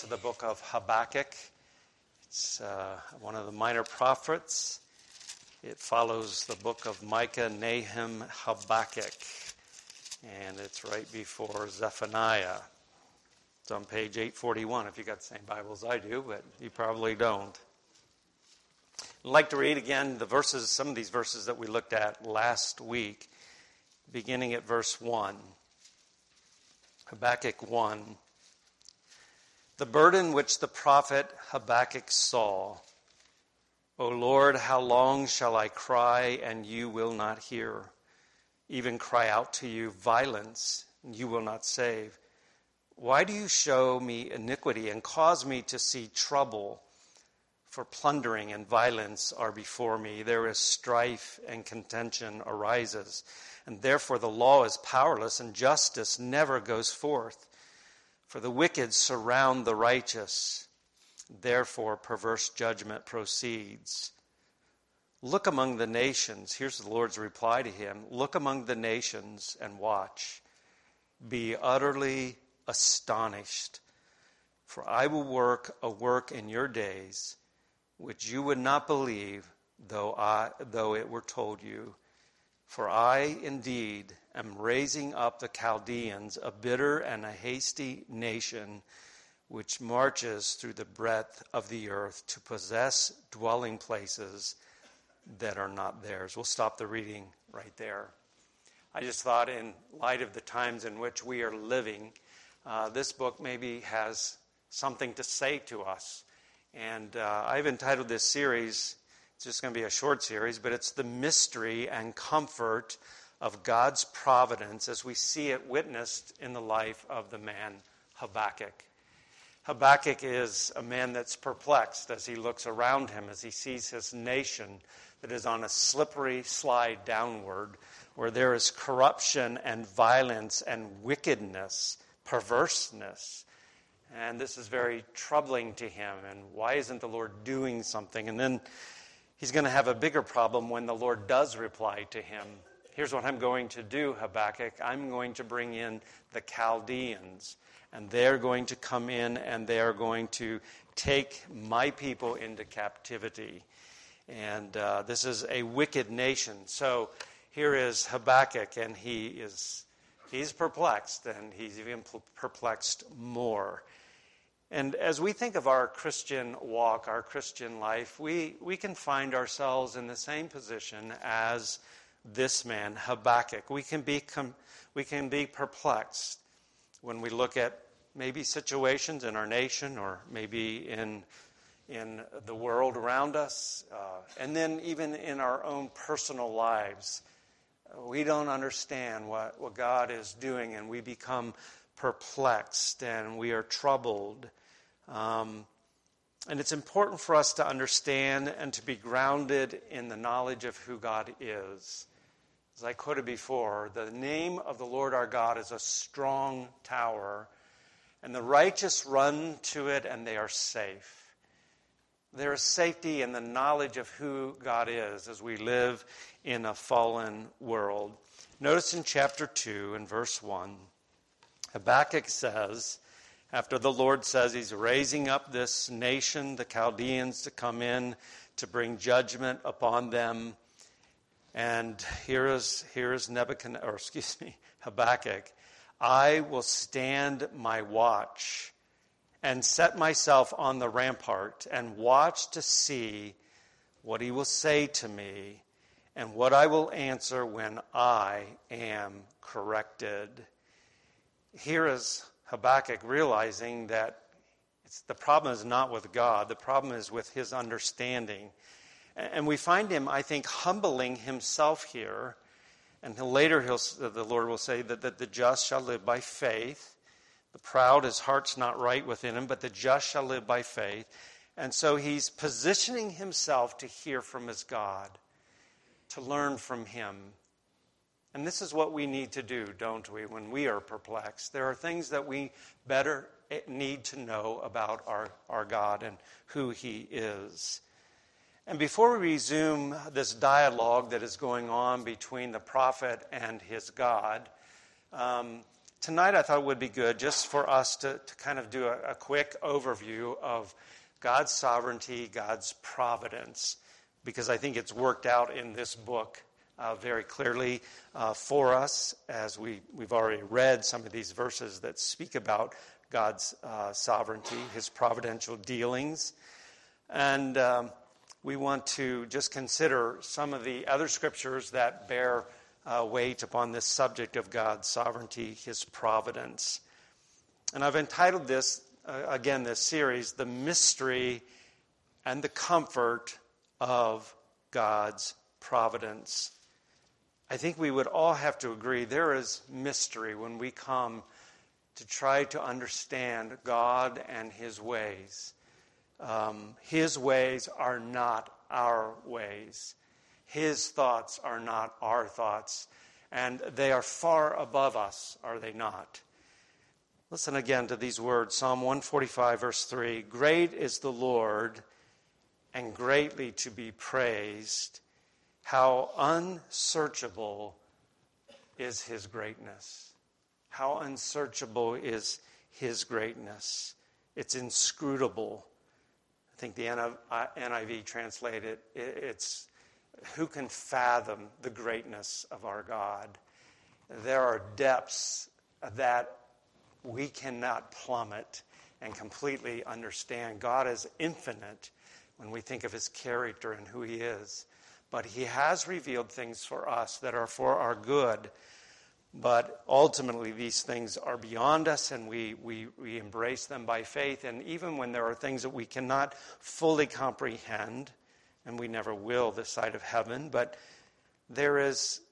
The book of Habakkuk. It's one of the minor prophets. It follows the book of Micah, Nahum, Habakkuk, and it's right before Zephaniah. It's on page 841 if you got the same Bible as I do, but you probably don't. I'd like to read again some of these verses that we looked at last week, beginning at verse 1. Habakkuk 1. The burden which the prophet Habakkuk saw. O Lord, how long shall I cry, and you will not hear? Even cry out to you violence, and you will not save. Why do you show me iniquity and cause me to see trouble? For plundering and violence are before me. There is strife and contention arises. And therefore the law is powerless, and justice never goes forth. For the wicked surround the righteous. Therefore, perverse judgment proceeds. Look among the nations. Here's the Lord's reply to him. Look among the nations and watch. Be utterly astonished. For I will work a work in your days, which you would not believe, though it were told you. For I indeed am raising up the Chaldeans, a bitter and a hasty nation, which marches through the breadth of the earth to possess dwelling places that are not theirs. We'll stop the reading right there. I just thought, in light of the times in which we are living, this book maybe has something to say to us. And I've entitled this series, it's just going to be a short series, but it's the mystery and comfort of God's providence as we see it witnessed in the life of the man Habakkuk. Habakkuk is a man that's perplexed as he looks around him, as he sees his nation that is on a slippery slide downward, where there is corruption and violence and wickedness, perverseness. And this is very troubling to him. And why isn't the Lord doing something? And then he's going to have a bigger problem when the Lord does reply to him. Here's what I'm going to do, Habakkuk. I'm going to bring in the Chaldeans. And they're going to come in and they are going to take my people into captivity. And this is a wicked nation. So here is Habakkuk, and he's perplexed, and he's even perplexed more. And as we think of our Christian walk, our Christian life, we can find ourselves in the same position as this man, Habakkuk. We can be perplexed when we look at maybe situations in our nation or maybe in the world around us, and then even in our own personal lives. We don't understand what God is doing, and we become perplexed and we are troubled. And it's important for us to understand and to be grounded in the knowledge of who God is. As I quoted before, the name of the Lord our God is a strong tower, and the righteous run to it and they are safe. There is safety in the knowledge of who God is as we live in a fallen world. Notice in chapter 2 and verse 1, Habakkuk says, after the Lord says he's raising up this nation, the Chaldeans, to come in to bring judgment upon them. And here is Habakkuk. I will stand my watch and set myself on the rampart and watch to see what he will say to me and what I will answer when I am corrected. Here is Habakkuk realizing that the problem is not with God. The problem is with his understanding. And we find him, I think, humbling himself here. And later the Lord will say that the just shall live by faith. The proud, his heart's not right within him, but the just shall live by faith. And so he's positioning himself to hear from his God, to learn from him. And this is what we need to do, don't we, when we are perplexed. There are things that we better need to know about our God and who he is. And before we resume this dialogue that is going on between the prophet and his God, tonight I thought it would be good just for us to kind of do a quick overview of God's sovereignty, God's providence, because I think it's worked out in this book very clearly for us, as we've already read some of these verses that speak about God's sovereignty, his providential dealings. And we want to just consider some of the other scriptures that bear weight upon this subject of God's sovereignty, his providence. And I've entitled this, again, this series, The Mystery and the Comfort of God's Providence. I think we would all have to agree there is mystery when we come to try to understand God and his ways. His ways are not our ways. His thoughts are not our thoughts. And they are far above us, are they not? Listen again to these words. Psalm 145, verse 3. Great is the Lord, and greatly to be praised. How unsearchable is his greatness. How unsearchable is his greatness. It's inscrutable. I think the NIV translated it's who can fathom the greatness of our God? There are depths that we cannot plummet and completely understand. God is infinite when we think of his character and who he is. But he has revealed things for us that are for our good. But ultimately, these things are beyond us, and we embrace them by faith. And even when there are things that we cannot fully comprehend, and we never will this side of heaven, but there is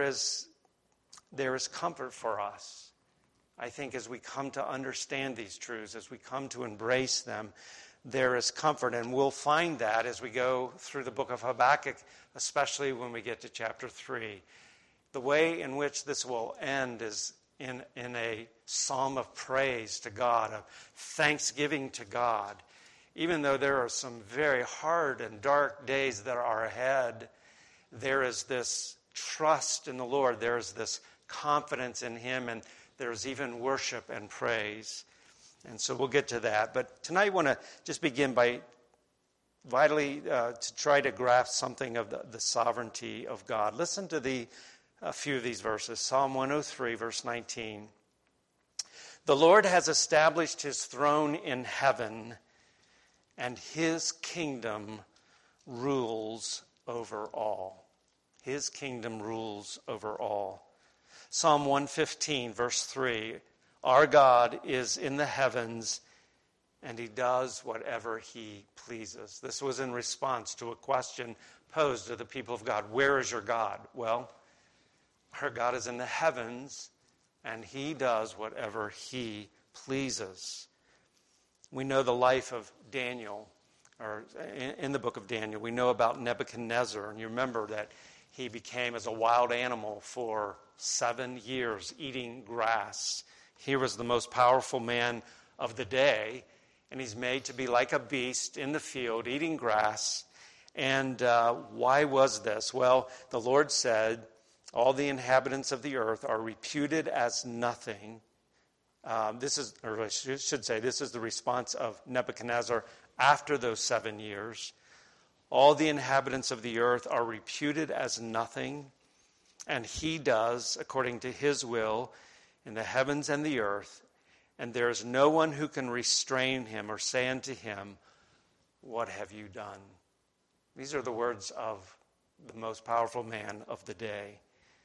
comfort for us. I think as we come to understand these truths, as we come to embrace them, there is comfort. And we'll find that as we go through the book of Habakkuk, especially when we get to chapter 3. The way in which this will end is in a psalm of praise to God, of thanksgiving to God. Even though there are some very hard and dark days that are ahead, there is this trust in the Lord. There is this confidence in him, and there's even worship and praise. And so we'll get to that. But tonight I want to just begin by vitally to try to grasp something of the sovereignty of God. Listen to a few of these verses. Psalm 103, verse 19. The Lord has established his throne in heaven, and his kingdom rules over all. His kingdom rules over all. Psalm 115, verse 3. Our God is in the heavens, and he does whatever he pleases. This was in response to a question posed to the people of God. Where is your God? Well, our God is in the heavens, and he does whatever he pleases. We know the life of Daniel, or in the book of Daniel, we know about Nebuchadnezzar, and you remember that he became as a wild animal for 7 years, eating grass. He was the most powerful man of the day, and he's made to be like a beast in the field, eating grass. And why was this? Well, the Lord said, all the inhabitants of the earth are reputed as nothing. This is the response of Nebuchadnezzar after those 7 years. All the inhabitants of the earth are reputed as nothing, and he does, according to his will, in the heavens and the earth, and there is no one who can restrain him or say unto him, what have you done? These are the words of the most powerful man of the day.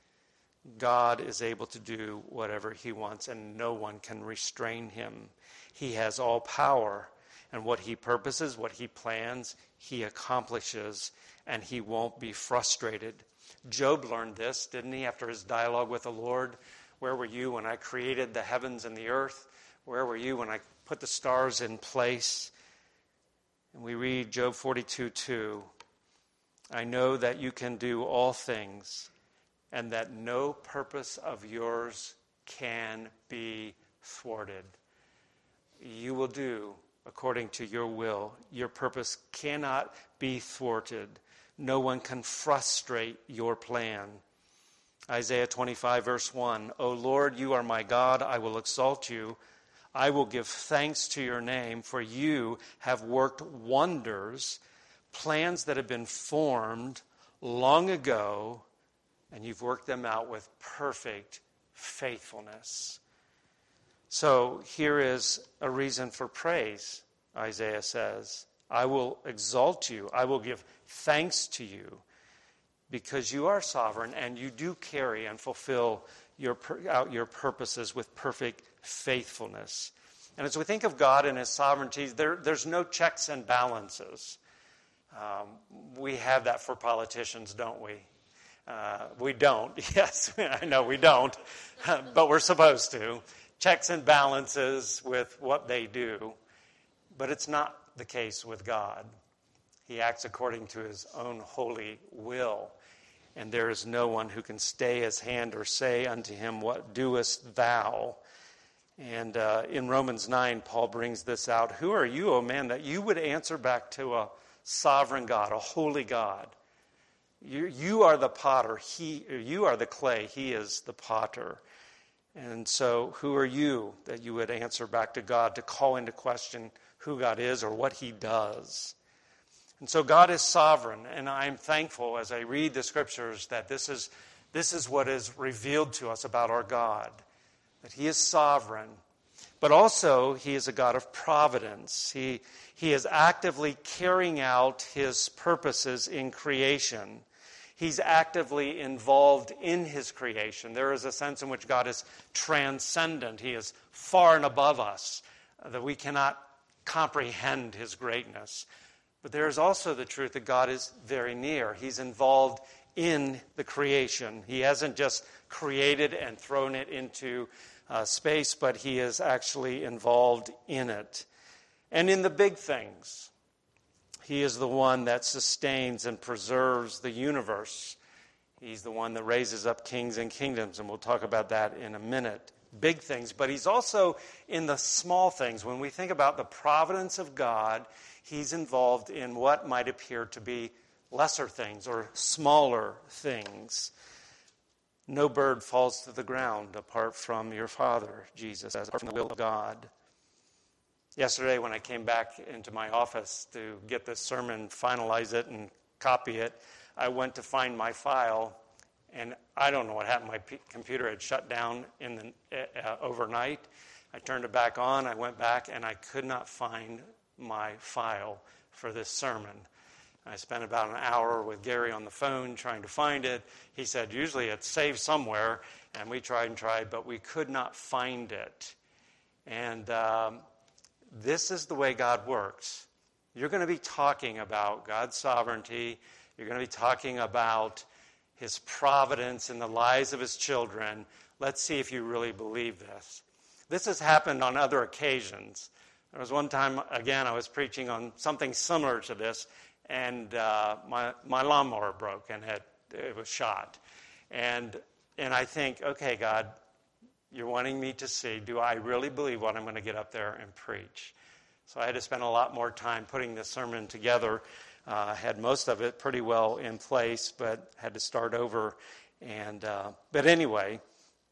God is able to do whatever he wants, and no one can restrain him. He has all power, and what he purposes, what he plans, he accomplishes, and he won't be frustrated. Job learned this, didn't he, after his dialogue with the Lord? Where were you when I created the heavens and the earth? Where were you when I put the stars in place? And we read Job 42:2. I know that you can do all things, and that no purpose of yours can be thwarted. You will do according to your will. Your purpose cannot be thwarted. No one can frustrate your plan. Isaiah 25, verse 1, O Lord, you are my God, I will exalt you. I will give thanks to your name, for you have worked wonders, plans that have been formed long ago, and you've worked them out with perfect faithfulness. So here is a reason for praise, Isaiah says. I will exalt you. I will give thanks to you because you are sovereign and you do carry and fulfill out your purposes with perfect faithfulness. And as we think of God and his sovereignty, there's no checks and balances. We have that for politicians, don't we? We don't. Yes, I know we don't, but we're supposed to. Checks and balances with what they do. But it's not the case with God. He acts according to his own holy will. And there is no one who can stay his hand or say unto him, what doest thou? And in Romans 9, Paul brings this out. Who are you, O man, that you would answer back to a sovereign God, a holy God? You are the potter. You are the clay. He is the potter. And so who are you that you would answer back to God to call into question who God is or what he does? And so God is sovereign, and I'm thankful as I read the scriptures that this is what is revealed to us about our God, that he is sovereign, but also he is a God of providence. He is actively carrying out his purposes in creation. He's actively involved in his creation. There is a sense in which God is transcendent. He is far and above us, that we cannot comprehend his greatness. But there is also the truth that God is very near. He's involved in the creation. He hasn't just created and thrown it into space, but he is actually involved in it. And in the big things, he is the one that sustains and preserves the universe. He's the one that raises up kings and kingdoms, and we'll talk about that in a minute. Big things, but he's also in the small things. When we think about the providence of God, he's involved in what might appear to be lesser things or smaller things. No bird falls to the ground apart from your Father, Jesus says, apart from the will of God. Yesterday when I came back into my office to get this sermon, finalize it, and copy it, I went to find my file, and I don't know what happened. My computer had shut down overnight. I turned it back on. I went back, and I could not find my file for this sermon. I spent about an hour with Gary on the phone trying to find it. He said, usually it's saved somewhere, and we tried, but we could not find it. And this is the way God works. You're going to be talking about God's sovereignty. You're going to be talking about his providence in the lives of his children. Let's see if you really believe this. This has happened on other occasions. There was one time, again, I was preaching on something similar to this, and my lawnmower broke, and it was shot. And I think, okay, God, you're wanting me to see, do I really believe what I'm going to get up there and preach? So I had to spend a lot more time putting this sermon together. I had most of it pretty well in place, but had to start over. But anyway,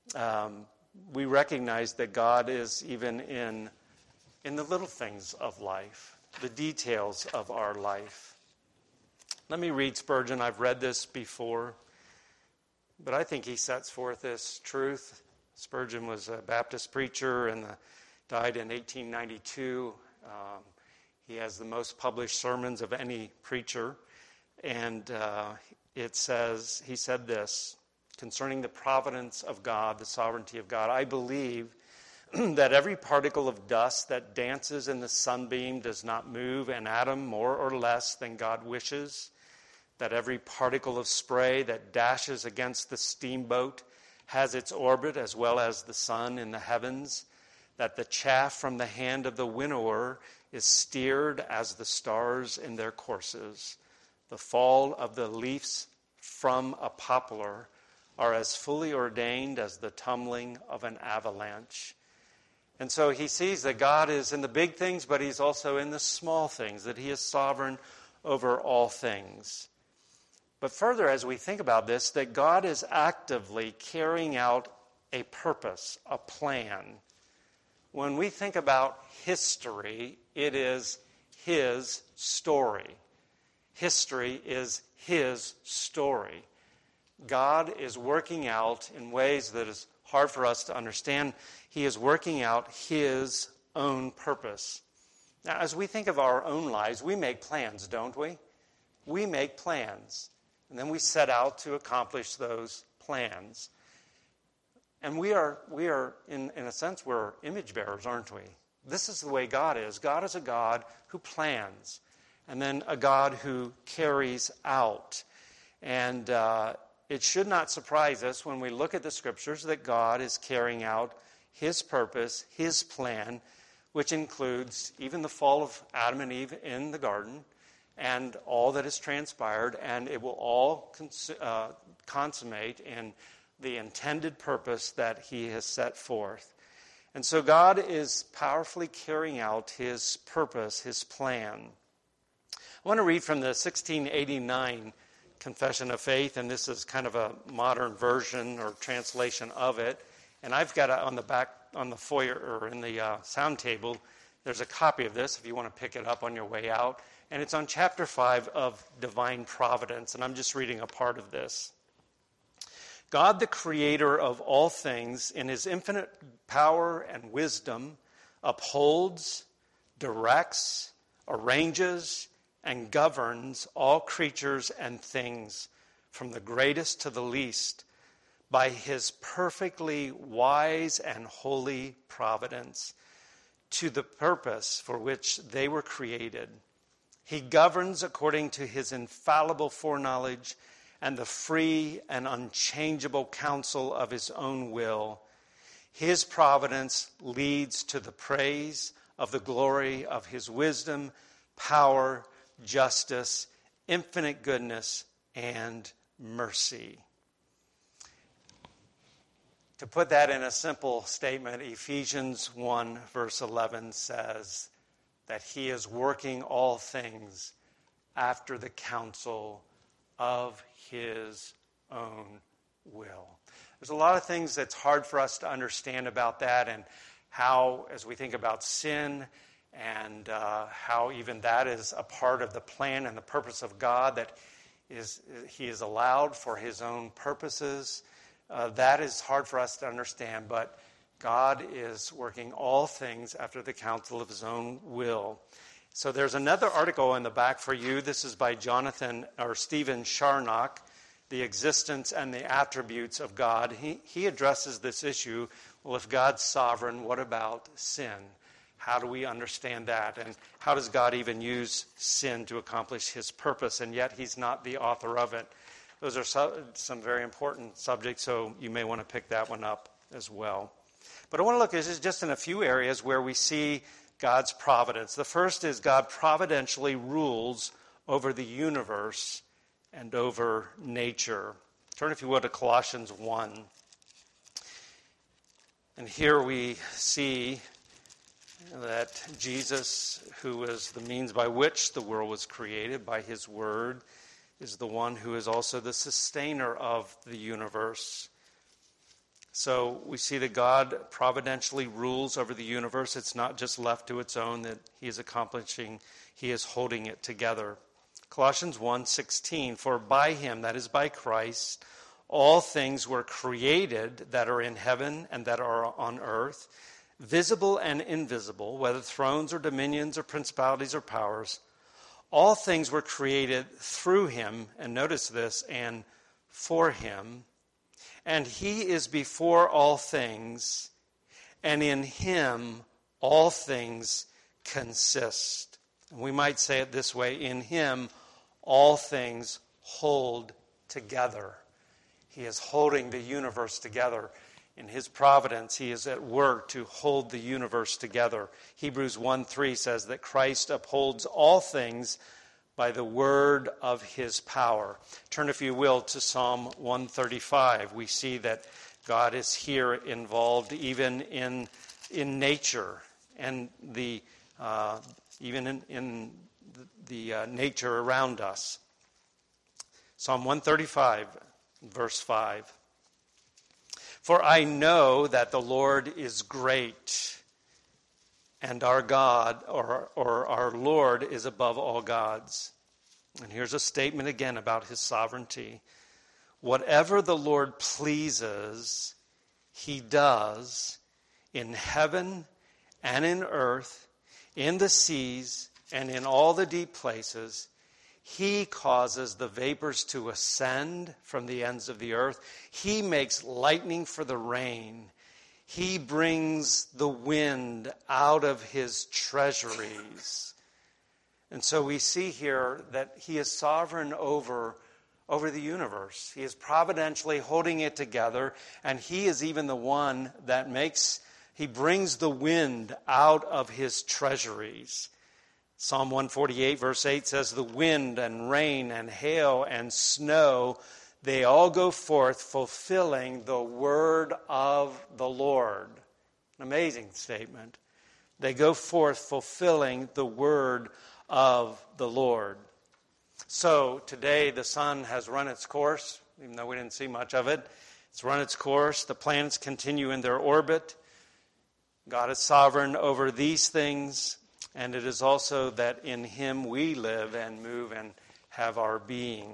we recognize that God is even in the little things of life, the details of our life. Let me read Spurgeon. I've read this before, but I think he sets forth this truth. Spurgeon was a Baptist preacher and died in 1892. He has the most published sermons of any preacher. And he said this, concerning the providence of God, the sovereignty of God, I believe that every particle of dust that dances in the sunbeam does not move an atom more or less than God wishes, that every particle of spray that dashes against the steamboat has its orbit as well as the sun in the heavens, that the chaff from the hand of the winnower is steered as the stars in their courses. The fall of the leaves from a poplar are as fully ordained as the tumbling of an avalanche. And so he sees that God is in the big things, but he's also in the small things, that he is sovereign over all things. But further, as we think about this, that God is actively carrying out a purpose, a plan. When we think about history, it is his story. History is his story. God is working out in ways that is hard for us to understand. He is working out his own purpose. Now, as we think of our own lives, we make plans, don't we? We make plans, and then we set out to accomplish those plans. And we are in a sense, we're image bearers, aren't we? This is the way God is. God is a God who plans, and then a God who carries out. And it should not surprise us when we look at the Scriptures that God is carrying out his purpose, his plan, which includes even the fall of Adam and Eve in the garden and all that has transpired, and it will all consummate in the intended purpose that he has set forth. And so God is powerfully carrying out his purpose, his plan. I want to read from the 1689 Confession of Faith, and this is kind of a modern version or translation of it. And I've got it on the back, on the foyer, or in the sound table, there's a copy of this if you want to pick it up on your way out. And it's on chapter 5 of Divine Providence, and I'm just reading a part of this. God, the creator of all things, in his infinite power and wisdom, upholds, directs, arranges, and governs all creatures and things, from the greatest to the least, by his perfectly wise and holy providence, to the purpose for which they were created. He governs according to his infallible foreknowledge and the free and unchangeable counsel of his own will. His providence leads to the praise of the glory of his wisdom, power, justice, infinite goodness, and mercy. To put that in a simple statement, Ephesians 1 verse 11 says that he is working all things after the counsel of his own will. There's a lot of things that's hard for us to understand about that, and how, as we think about sin, and how even that is a part of the plan and the purpose of God, that he is allowed for his own purposes. That is hard for us to understand, but God is working all things after the counsel of his own will. So there's another article in the back for you. This is by Stephen Charnock, The Existence and the Attributes of God. He addresses this issue. Well, if God's sovereign, what about sin? How do we understand that? And how does God even use sin to accomplish his purpose? And yet he's not the author of it. Those are some very important subjects, so you may want to pick that one up as well. But I want to look at this just in a few areas where we see God's providence. The first is God providentially rules over the universe and over nature. Turn, if you will, to Colossians 1. And here we see that Jesus, who is the means by which the world was created, by his word, is the one who is also the sustainer of the universe. So we see that God providentially rules over the universe. It's not just left to its own that he is accomplishing. He is holding it together. Colossians 1:16, for by him, that is by Christ, all things were created that are in heaven and that are on earth, visible and invisible, whether thrones or dominions or principalities or powers. All things were created through him, and notice this, and for him. And he is before all things, and in him all things consist. And we might say it this way, in him all things hold together. He is holding the universe together. In his providence, he is at work to hold the universe together. Hebrews 1:3 says that Christ upholds all things by the word of his power. Turn, if you will, to Psalm 135. We see that God is here involved even in nature, and even in the nature around us. Psalm 135, verse 5. For I know that the Lord is great, and our God, or our Lord, is above all gods. And here's a statement again about his sovereignty. Whatever the Lord pleases, he does in heaven and in earth, in the seas and in all the deep places. He causes the vapors to ascend from the ends of the earth. He makes lightning for the rain. He brings the wind out of his treasuries. And so we see here that he is sovereign over the universe. He is providentially holding it together, and he is even the one that he brings the wind out of his treasuries. Psalm 148, verse 8 says, the wind and rain and hail and snow, they all go forth fulfilling the word of the Lord. An amazing statement. They go forth fulfilling the word of the Lord. So today the sun has run its course, even though we didn't see much of it. It's run its course. The planets continue in their orbit. God is sovereign over these things, and it is also that in him we live and move and have our being.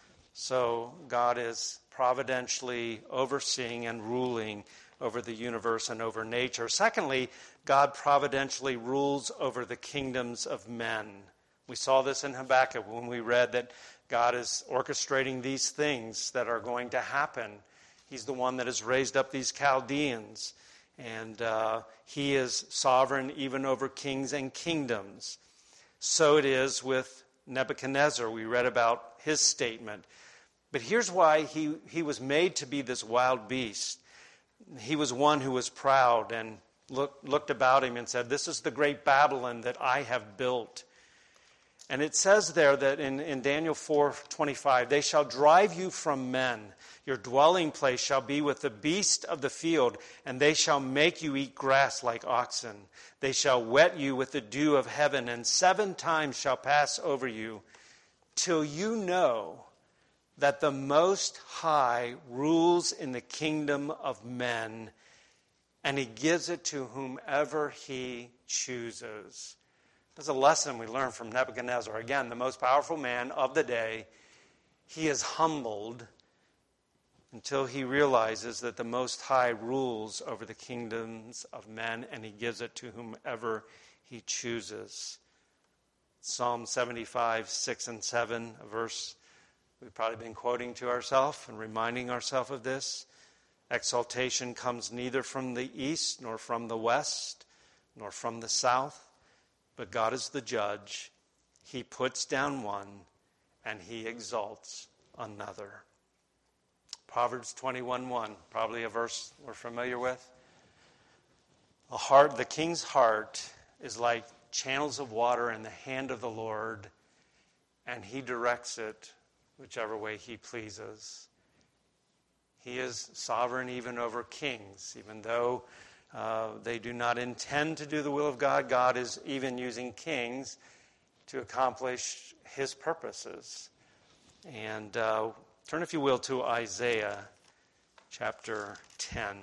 So God is providentially overseeing and ruling over the universe and over nature. Secondly, God providentially rules over the kingdoms of men. We saw this in Habakkuk when we read that God is orchestrating these things that are going to happen. He's the one that has raised up these Chaldeans. And he is sovereign even over kings and kingdoms. So it is with Nebuchadnezzar. We read about his statement. But here's why he was made to be this wild beast. He was one who was proud and looked about him and said, this is the great Babylon that I have built. And it says there that in Daniel 4:25, they shall drive you from men. Your dwelling place shall be with the beast of the field, and they shall make you eat grass like oxen. They shall wet you with the dew of heaven, and 7 times shall pass over you, till you know that the Most High rules in the kingdom of men, and he gives it to whomever he chooses. There's a lesson we learn from Nebuchadnezzar. Again, the most powerful man of the day. He is humbled until he realizes that the Most High rules over the kingdoms of men, and he gives it to whomever he chooses. Psalm 75, 6 and 7, a verse we've probably been quoting to ourselves and reminding ourselves of this. Exaltation comes neither from the east, nor from the west, nor from the south, but God is the judge. He puts down one, and he exalts another. Proverbs 21:1, probably a verse we're familiar with. The king's heart is like channels of water in the hand of the Lord, and he directs it whichever way he pleases. He is sovereign even over kings, even though they do not intend to do the will of God. God is even using kings to accomplish his purposes. And turn, if you will, to Isaiah chapter 10.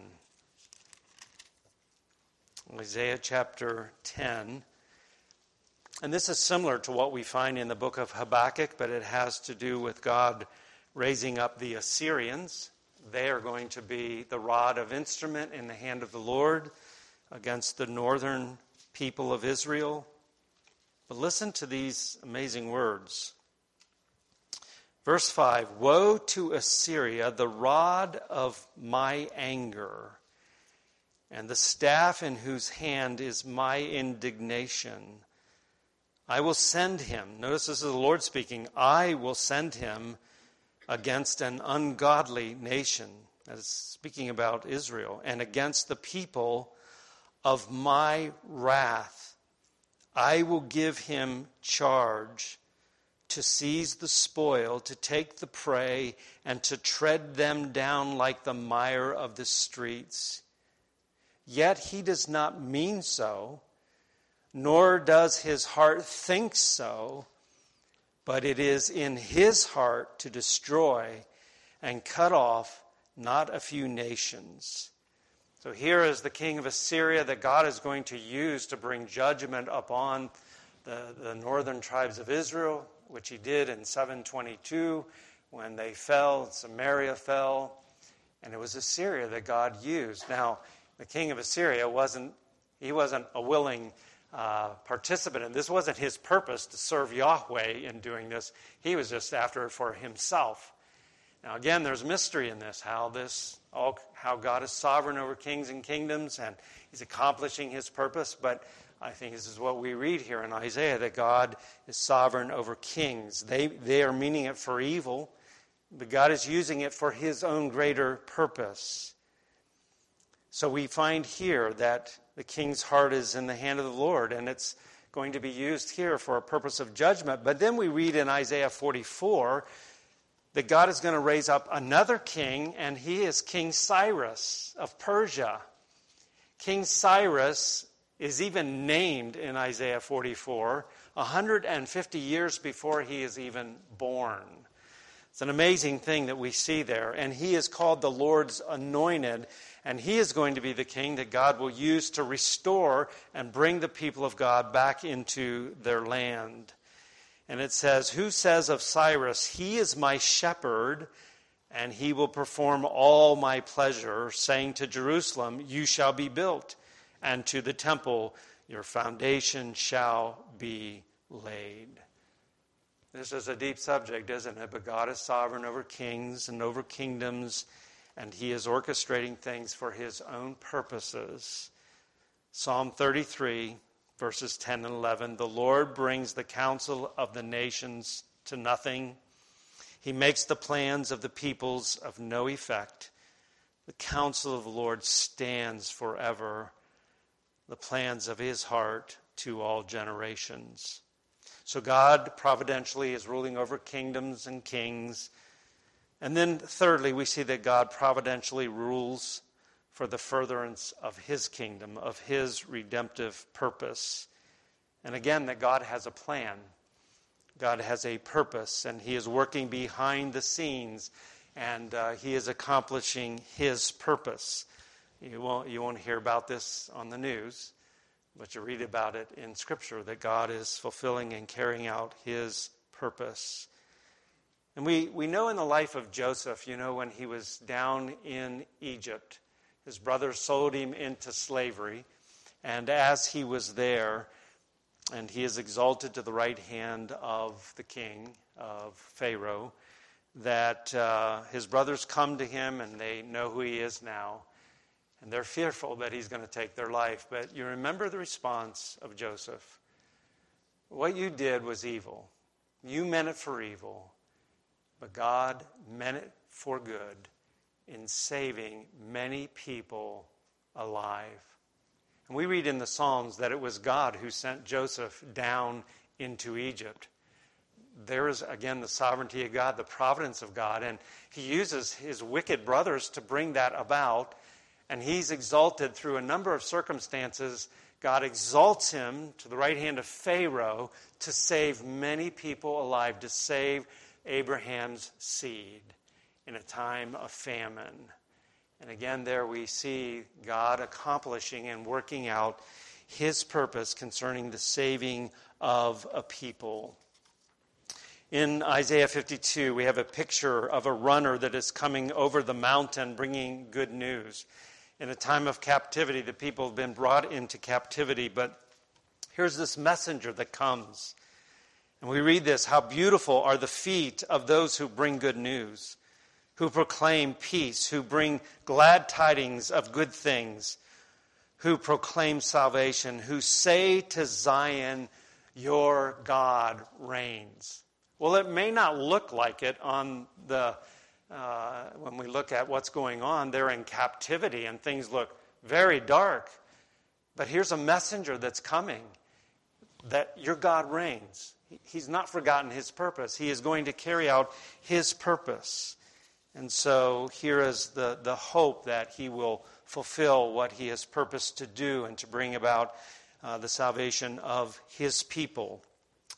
Isaiah chapter 10. And this is similar to what we find in the book of Habakkuk, but it has to do with God raising up the Assyrians. They are going to be the rod of instrument in the hand of the Lord against the northern people of Israel. But listen to these amazing words. Verse 5, woe to Assyria, the rod of my anger, and the staff in whose hand is my indignation. I will send him. Notice this is the Lord speaking. I will send him against an ungodly nation. That is speaking about Israel. And against the people of my wrath. I will give him charge to seize the spoil, to take the prey, and to tread them down like the mire of the streets. Yet he does not mean so, nor does his heart think so, but it is in his heart to destroy and cut off not a few nations. So here is the king of Assyria that God is going to use to bring judgment upon the northern tribes of Israel, which he did in 722 when they fell, Samaria fell, and it was Assyria that God used. Now, the king of Assyria wasn't a willing participant in this. Wasn't his purpose to serve Yahweh in doing this. He was just after it for himself. Now, again, there's mystery in this, how God is sovereign over kings and kingdoms, and he's accomplishing his purpose. But I think this is what we read here in Isaiah, that God is sovereign over kings. They are meaning it for evil, but God is using it for his own greater purpose. So we find here that the king's heart is in the hand of the Lord, and it's going to be used here for a purpose of judgment. But then we read in Isaiah 44 that God is going to raise up another king, and he is King Cyrus of Persia. King Cyrus is even named in Isaiah 44 150 years before he is even born. It's an amazing thing that we see there. And he is called the Lord's anointed, and he is going to be the king that God will use to restore and bring the people of God back into their land. And it says, who says of Cyrus, he is my shepherd, and he will perform all my pleasure, saying to Jerusalem, you shall be built, and to the temple, your foundation shall be laid. This is a deep subject, isn't it? But God is sovereign over kings and over kingdoms, and he is orchestrating things for his own purposes. Psalm 33, verses 10 and 11, the Lord brings the counsel of the nations to nothing. He makes the plans of the peoples of no effect. The counsel of the Lord stands forever, the plans of his heart to all generations. So God providentially is ruling over kingdoms and kings. And then thirdly, we see that God providentially rules for the furtherance of his kingdom, of his redemptive purpose. And again, that God has a plan. God has a purpose, and he is working behind the scenes, and he is accomplishing his purpose. You won't hear about this on the news, but you read about it in Scripture, that God is fulfilling and carrying out his purpose. And we know in the life of Joseph, when he was down in Egypt, his brothers sold him into slavery, and as he was there, and he is exalted to the right hand of the king of Pharaoh, that his brothers come to him, and they know who he is now, and they're fearful that he's going to take their life. But you remember the response of Joseph. What you did was evil. You meant it for evil, but God meant it for good in saving many people alive. And we read in the Psalms that it was God who sent Joseph down into Egypt. There is, again, the sovereignty of God, the providence of God, and he uses his wicked brothers to bring that about, and he's exalted through a number of circumstances. God exalts him to the right hand of Pharaoh to save many people alive, to save Abraham's seed in a time of famine. And again, there we see God accomplishing and working out his purpose concerning the saving of a people. In Isaiah 52, we have a picture of a runner that is coming over the mountain bringing good news. In a time of captivity, the people have been brought into captivity, but here's this messenger that comes. And we read this, how beautiful are the feet of those who bring good news, who proclaim peace, who bring glad tidings of good things, who proclaim salvation, who say to Zion, your God reigns. Well, it may not look like it on when we look at what's going on. They're in captivity and things look very dark. But here's a messenger that's coming, that your God reigns. He's not forgotten his purpose. He is going to carry out his purpose. And so here is the hope that he will fulfill what he has purposed to do and to bring about the salvation of his people.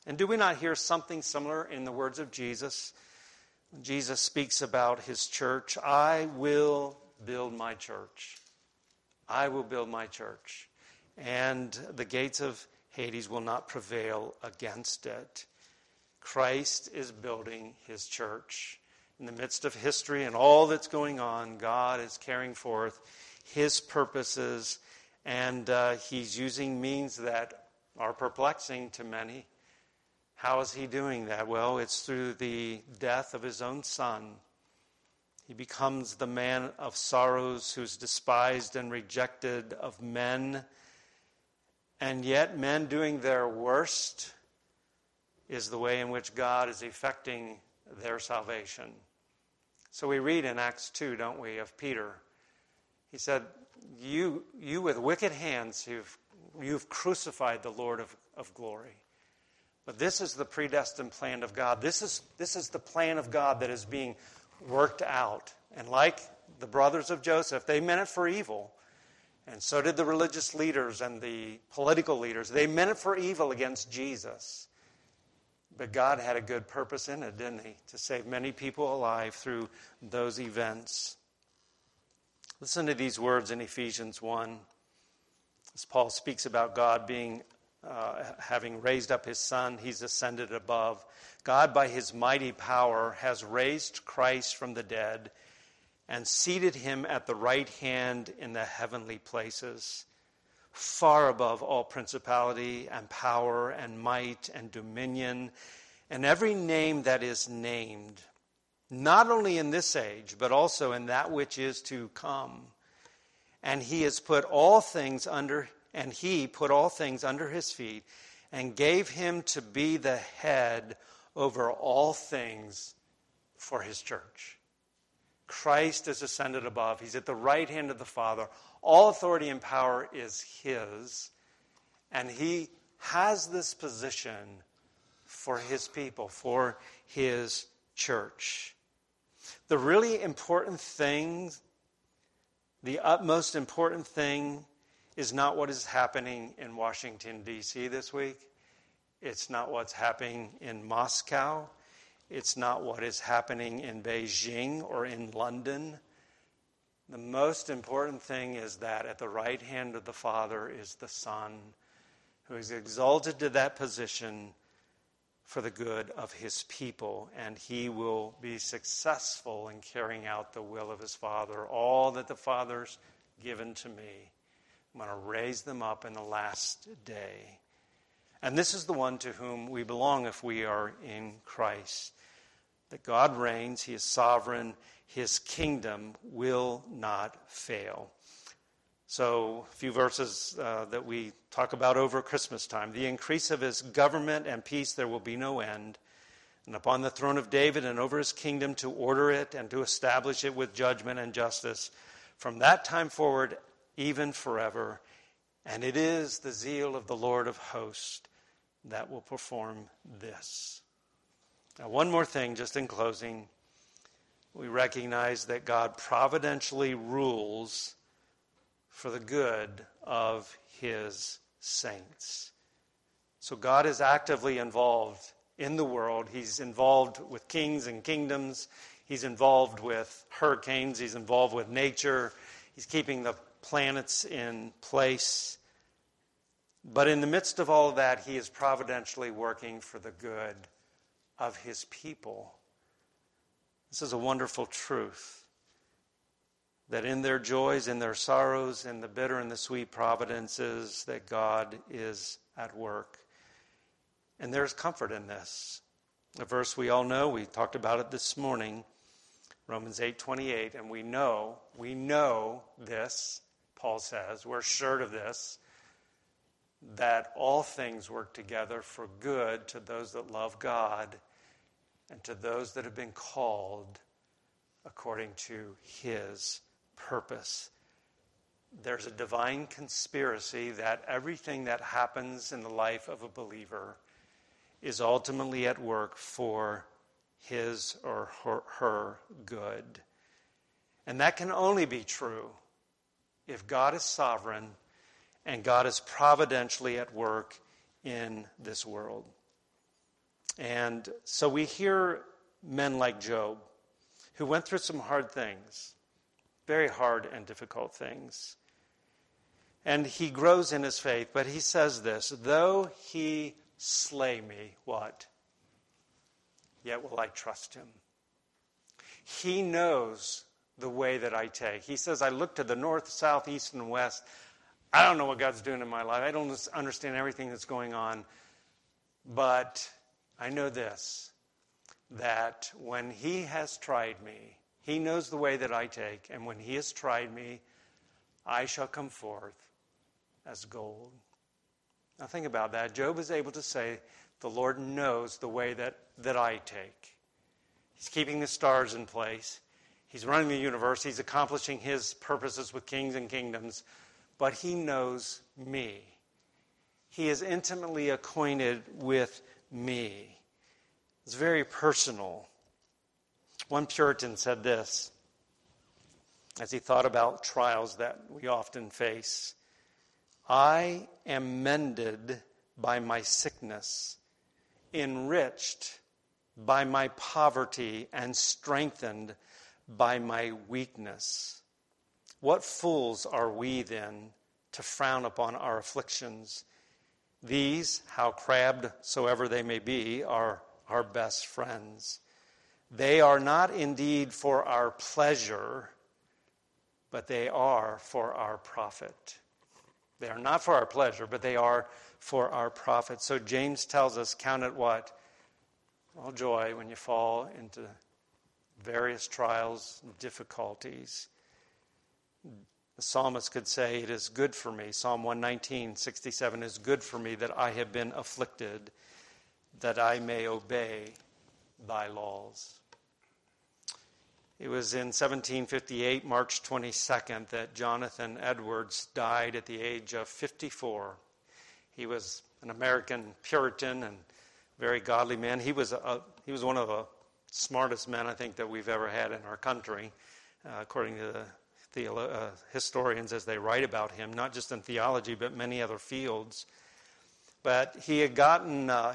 And do we not hear something similar in the words of Jesus? When Jesus speaks about his church, I will build my church. I will build my church. And the gates of Hades will not prevail against it. Christ is building his church. In the midst of history and all that's going on, God is carrying forth his purposes, and he's using means that are perplexing to many. How is he doing that? Well, it's through the death of his own son. He becomes the man of sorrows who's despised and rejected of men. And yet men doing their worst is the way in which God is effecting their salvation. So we read in Acts 2, don't we, of Peter. He said, you with wicked hands, you've crucified the Lord of glory. But this is the predestined plan of God. This is the plan of God that is being worked out. And like the brothers of Joseph, they meant it for evil. And so did the religious leaders and the political leaders. They meant it for evil against Jesus. But God had a good purpose in it, didn't he? To save many people alive through those events. Listen to these words in Ephesians 1. As Paul speaks about God having raised up his Son, he's ascended above. God, by his mighty power, has raised Christ from the dead and seated him at the right hand in the heavenly places, far above all principality and power and might and dominion, and every name that is named, not only in this age, but also in that which is to come. And he put all things under his feet, and gave him to be the head over all things for his church. Christ is ascended above. He's at the right hand of the Father. All authority and power is his. And he has this position for his people, for his church. The really important thing, the utmost important thing, is not what is happening in Washington, D.C. this week. It's not what's happening in Moscow. It's not what is happening in Beijing or in London. The most important thing is that at the right hand of the Father is the Son, who is exalted to that position for the good of his people, and he will be successful in carrying out the will of his Father. All that the Father's given to me, I'm going to raise them up in the last day. And this is the one to whom we belong if we are in Christ. That God reigns, he is sovereign, his kingdom will not fail. So, a few verses that we talk about over Christmas time. The increase of his government and peace there will be no end. And upon the throne of David and over his kingdom, to order it and to establish it with judgment and justice from that time forward, even forever. And it is the zeal of the Lord of hosts that will perform this. Now, one more thing, just in closing. We recognize that God providentially rules for the good of his saints. So God is actively involved in the world. He's involved with kings and kingdoms. He's involved with hurricanes. He's involved with nature. He's keeping the planets in place. But in the midst of all of that, he is providentially working for the good of his people. This is a wonderful truth. That in their joys, in their sorrows, in the bitter and the sweet providences, that God is at work. And there's comfort in this. A verse we all know, we talked about it this morning, Romans 8:28, and we know this, Paul says, we're assured of this, that all things work together for good to those that love God and to those that have been called according to his purpose. There's a divine conspiracy that everything that happens in the life of a believer is ultimately at work for his or her good. And that can only be true if God is sovereign and God is providentially at work in this world. And so we hear men like Job, who went through some hard things, very hard and difficult things. And he grows in his faith, but he says this, though he slay me, what? Yet will I trust him. He knows the way that I take. He says, I look to the north, south, east, and west. I don't know what God's doing in my life. I don't understand everything that's going on. But I know this, that when he has tried me, he knows the way that I take. And when he has tried me, I shall come forth as gold. Now think about that. Job is able to say, the Lord knows the way that I take. He's keeping the stars in place. He's running the universe. He's accomplishing his purposes with kings and kingdoms. But he knows me. He is intimately acquainted with me. It's very personal. One Puritan said this as he thought about trials that we often face. I am mended by my sickness, enriched by my poverty, and strengthened by my weakness. What fools are we then to frown upon our afflictions? These, how crabbed soever they may be, are our best friends. They are not indeed for our pleasure, but they are for our profit. They are not for our pleasure, but they are for our profit. So James tells us, count it what? All joy when you fall into various trials and difficulties. The psalmist could say, it is good for me. Psalm 119:67 is good for me that I have been afflicted, that I may obey thy laws. It was in 1758, March 22nd, that Jonathan Edwards died at the age of 54. He was an American Puritan and very godly man. He was one of the smartest men, I think, that we've ever had in our country, according to the historians as they write about him, not just in theology, but many other fields. But he had gotten a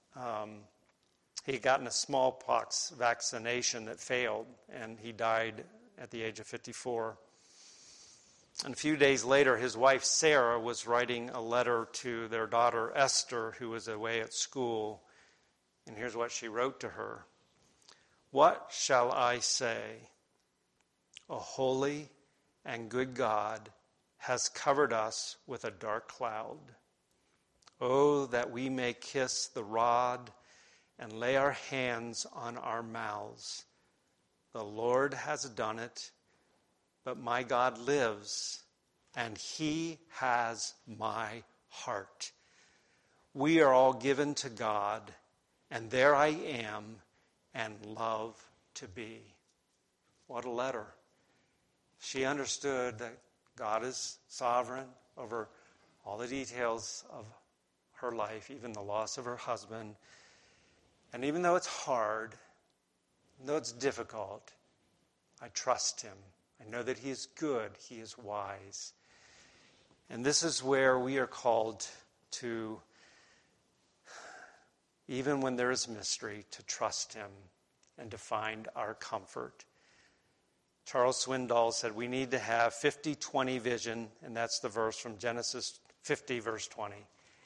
smallpox vaccination that failed, and he died at the age of 54. And a few days later, his wife Sarah was writing a letter to their daughter Esther, who was away at school. And here's what she wrote to her. What shall I say? A holy and good God has covered us with a dark cloud. Oh, that we may kiss the rod and lay our hands on our mouths. The Lord has done it, but my God lives, and he has my heart. We are all given to God, and there I am, and love to be. What a letter. She understood that God is sovereign over all the details of her life, even the loss of her husband. And even though it's hard, even though it's difficult, I trust him. I know that he is good, he is wise. And this is where we are called to, even when there is mystery, to trust him and to find our comfort. Charles Swindoll said we need to have 50-20 vision, and that's the verse from Genesis 50, verse 20.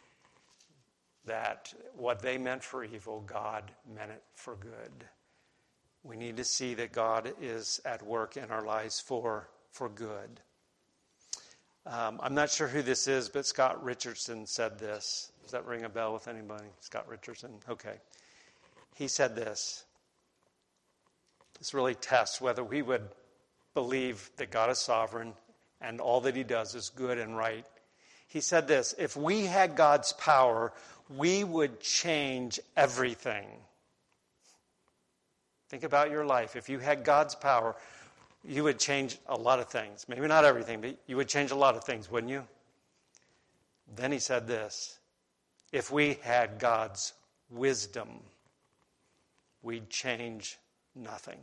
That what they meant for evil, God meant it for good. We need to see that God is at work in our lives for good. I'm not sure who this is, but Scott Richardson said this. Does that ring a bell with anybody? Scott Richardson? Okay. He said this. This really tests whether we would believe that God is sovereign and all that he does is good and right. He said this, if we had God's power, we would change everything. Think about your life. If you had God's power, you would change a lot of things. Maybe not everything, but you would change a lot of things, wouldn't you? Then he said this, if we had God's wisdom, we'd change nothing.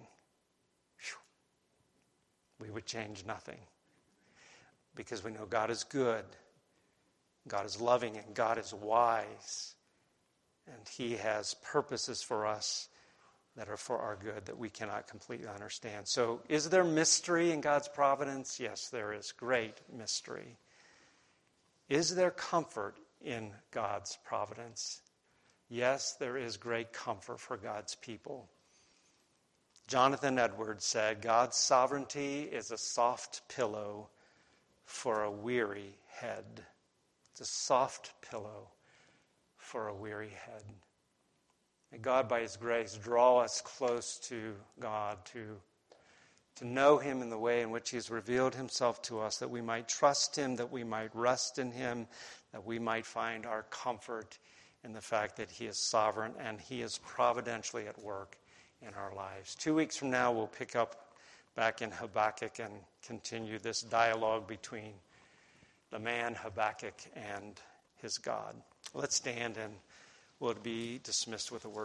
We would change nothing. Because we know God is good, God is loving, and God is wise. And he has purposes for us that are for our good that we cannot completely understand. So is there mystery in God's providence? Yes, there is great mystery. Is there comfort in God's providence? Yes, there is great comfort for God's people. Jonathan Edwards said, God's sovereignty is a soft pillow for a weary head. It's a soft pillow for a weary head. May God, by his grace, draw us close to God, to know him in the way in which he has revealed himself to us, that we might trust him, that we might rest in him, that we might find our comfort in the fact that he is sovereign and he is providentially at work in our lives. 2 weeks from now, we'll pick up back in Habakkuk and continue this dialogue between the man Habakkuk and his God. Let's stand and we'll be dismissed with a word.